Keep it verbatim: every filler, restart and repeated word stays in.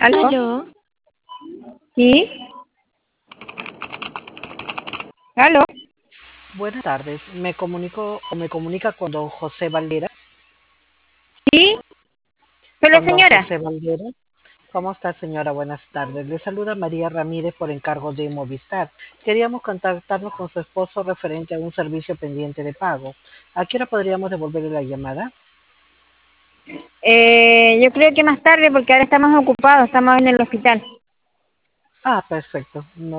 ¿Aló? Aló, ¿Sí? ¿Aló? Buenas tardes, me comunico o me comunica con don José Valera. ¿Sí? ¿Soy la Con don señora? José Valera. ¿Cómo está, señora? Buenas tardes. Le saluda María Ramírez por encargo de Movistar. Queríamos contactarnos con su esposo referente a un servicio pendiente de pago. ¿A qué hora podríamos devolverle la llamada? Eh, yo creo que más tarde porque ahora estamos ocupados, estamos en el hospital. Ah, perfecto. No